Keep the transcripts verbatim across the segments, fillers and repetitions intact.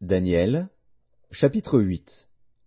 Daniel, chapitre huit.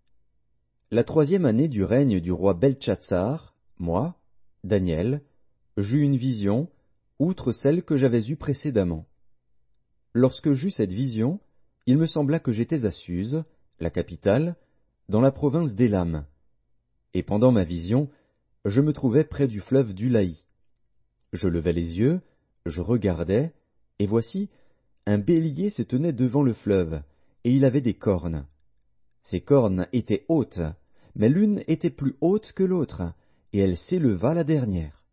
La troisième année du règne du roi Beltchatsar, moi, Daniel, j'eus une vision, outre celle que j'avais eue précédemment. Lorsque j'eus cette vision, il me sembla que j'étais à Suse, la capitale, dans la province d'Élam. Et pendant ma vision, je me trouvais près du fleuve d'Ulaï. Je levai les yeux, je regardai, et voici, un bélier se tenait devant le fleuve, et il avait des cornes. Ces cornes étaient hautes, mais l'une était plus haute que l'autre, et elle s'éleva la dernière.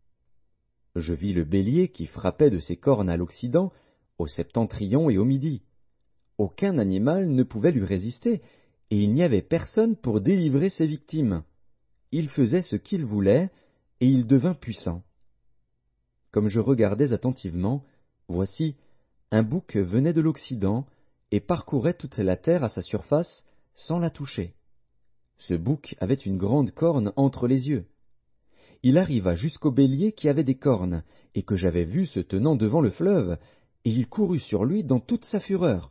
Je vis le bélier qui frappait de ses cornes à l'Occident, au septentrion et au Midi. Aucun animal ne pouvait lui résister, et il n'y avait personne pour délivrer ses victimes. Il faisait ce qu'il voulait, et il devint puissant. Comme je regardais attentivement, voici, un bouc venait de l'Occident, et parcourait toute la terre à sa surface, sans la toucher. Ce bouc avait une grande corne entre les yeux. Il arriva jusqu'au bélier qui avait des cornes, et que j'avais vu se tenant devant le fleuve, et il courut sur lui dans toute sa fureur.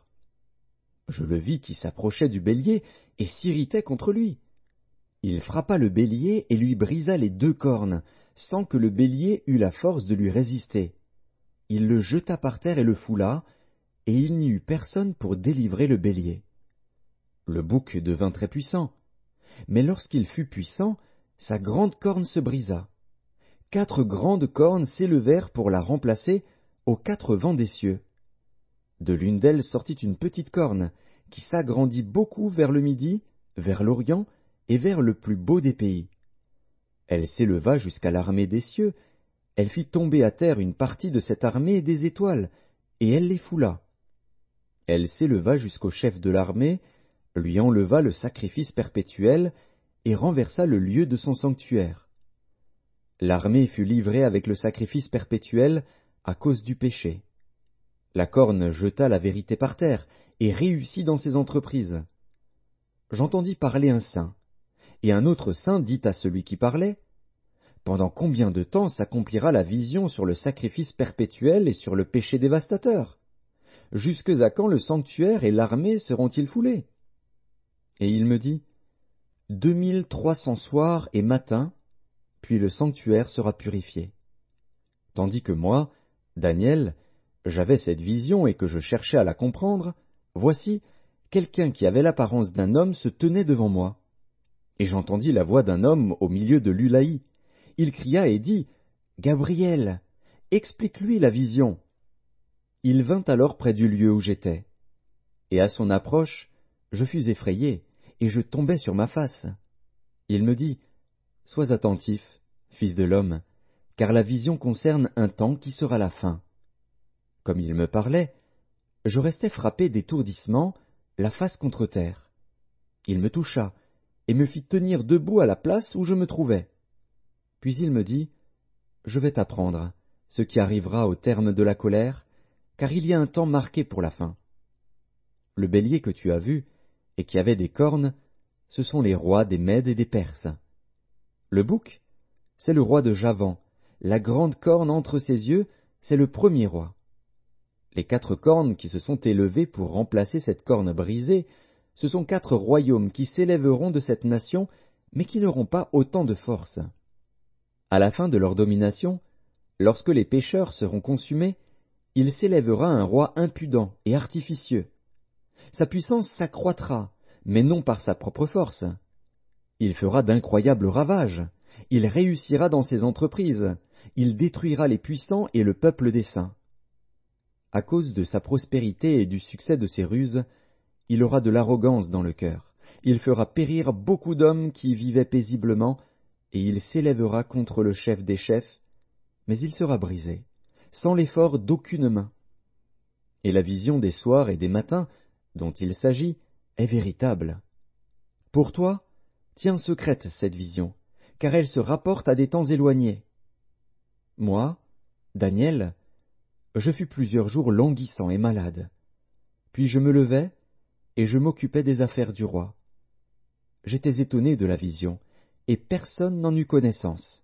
Je le vis qui s'approchait du bélier, et s'irritait contre lui. Il frappa le bélier et lui brisa les deux cornes, sans que le bélier eût la force de lui résister. Il le jeta par terre et le foula, et il n'y eut personne pour délivrer le bélier. Le bouc devint très puissant, mais lorsqu'il fut puissant, sa grande corne se brisa. Quatre grandes cornes s'élevèrent pour la remplacer aux quatre vents des cieux. De l'une d'elles sortit une petite corne, qui s'agrandit beaucoup vers le midi, vers l'orient et vers le plus beau des pays. Elle s'éleva jusqu'à l'armée des cieux, elle fit tomber à terre une partie de cette armée des étoiles, et elle les foula. Elle s'éleva jusqu'au chef de l'armée, lui enleva le sacrifice perpétuel, et renversa le lieu de son sanctuaire. L'armée fut livrée avec le sacrifice perpétuel à cause du péché. La corne jeta la vérité par terre, et réussit dans ses entreprises. J'entendis parler un saint, et un autre saint dit à celui qui parlait, « Pendant combien de temps s'accomplira la vision sur le sacrifice perpétuel et sur le péché dévastateur? Jusque à quand le sanctuaire et l'armée seront-ils foulés? » Et il me dit, « Deux mille trois cents soirs et matins, puis le sanctuaire sera purifié. » Tandis que moi, Daniel, j'avais cette vision et que je cherchais à la comprendre, voici, quelqu'un qui avait l'apparence d'un homme se tenait devant moi. Et j'entendis la voix d'un homme au milieu de l'Ulaï. Il cria et dit, « Gabriel, explique-lui la vision. » Il vint alors près du lieu où j'étais. Et à son approche, je fus effrayé, et je tombai sur ma face. Il me dit, « Sois attentif, fils de l'homme, car la vision concerne un temps qui sera la fin. » Comme il me parlait, je restais frappé d'étourdissement, la face contre terre. Il me toucha, et me fit tenir debout à la place où je me trouvais. Puis il me dit, « Je vais t'apprendre ce qui arrivera au terme de la colère, car il y a un temps marqué pour la fin. Le bélier que tu as vu, et qui avait des cornes, ce sont les rois des Mèdes et des Perses. Le bouc, c'est le roi de Javan, la grande corne entre ses yeux, c'est le premier roi. Les quatre cornes qui se sont élevées pour remplacer cette corne brisée, ce sont quatre royaumes qui s'élèveront de cette nation, mais qui n'auront pas autant de force. À la fin de leur domination, lorsque les pécheurs seront consumés, il s'élèvera un roi impudent et artificieux. Sa puissance s'accroîtra, mais non par sa propre force. Il fera d'incroyables ravages, il réussira dans ses entreprises, il détruira les puissants et le peuple des saints. À cause de sa prospérité et du succès de ses ruses, il aura de l'arrogance dans le cœur. Il fera périr beaucoup d'hommes qui vivaient paisiblement, et il s'élèvera contre le chef des chefs, mais il sera brisé, sans l'effort d'aucune main. Et la vision des soirs et des matins, dont il s'agit, est véritable. Pour toi, tiens secrète cette vision, car elle se rapporte à des temps éloignés. Moi, Daniel, je fus plusieurs jours languissant et malade. Puis je me levai, et je m'occupais des affaires du roi. J'étais étonné de la vision, et personne n'en eut connaissance.